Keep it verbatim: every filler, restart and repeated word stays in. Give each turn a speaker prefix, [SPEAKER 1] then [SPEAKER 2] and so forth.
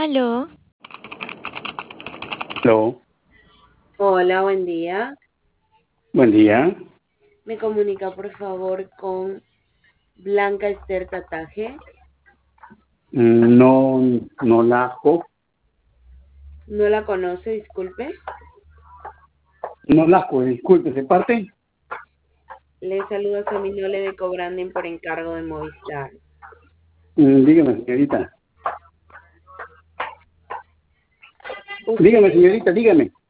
[SPEAKER 1] Aló,
[SPEAKER 2] Aló,
[SPEAKER 3] Hola, buen día.
[SPEAKER 2] buen día.
[SPEAKER 3] Me comunica por favor con Blanca Esther Tataje.
[SPEAKER 2] Mm, No, no lasco,
[SPEAKER 3] No la conoce, disculpe.
[SPEAKER 2] no lasco, disculpe, ¿se parte?
[SPEAKER 3] Le saluda Saminole de Cobranding por encargo de Movistar.
[SPEAKER 2] Mm, Dígame, señorita.
[SPEAKER 3] Usted
[SPEAKER 2] Dígame, señorita, dígame.